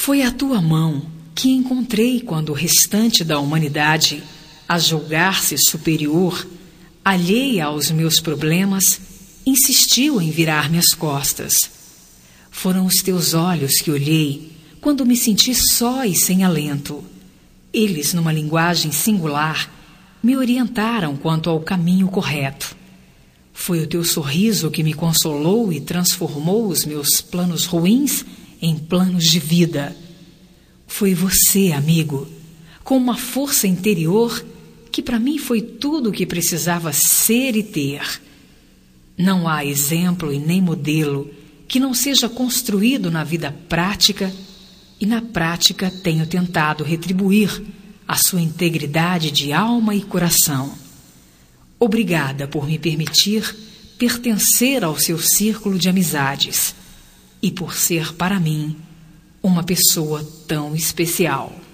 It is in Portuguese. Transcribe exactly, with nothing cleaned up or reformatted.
Foi a tua mão que encontrei quando o restante da humanidade, a julgar-se superior, alheia aos meus problemas, insistiu em virar-me as costas. Foram os teus olhos que olhei quando me senti só e sem alento. Eles, numa linguagem singular, me orientaram quanto ao caminho correto. Foi o teu sorriso que me consolou e transformou os meus planos ruins em planos de vida. Foi você, amigo, com uma força interior que para mim foi tudo o que precisava ser e ter. Não há exemplo e nem modelo que não seja construído na vida prática, e na prática tenho tentado retribuir a sua integridade de alma e coração. Obrigada por me permitir pertencer ao seu círculo de amizades e por ser para mim uma pessoa tão especial.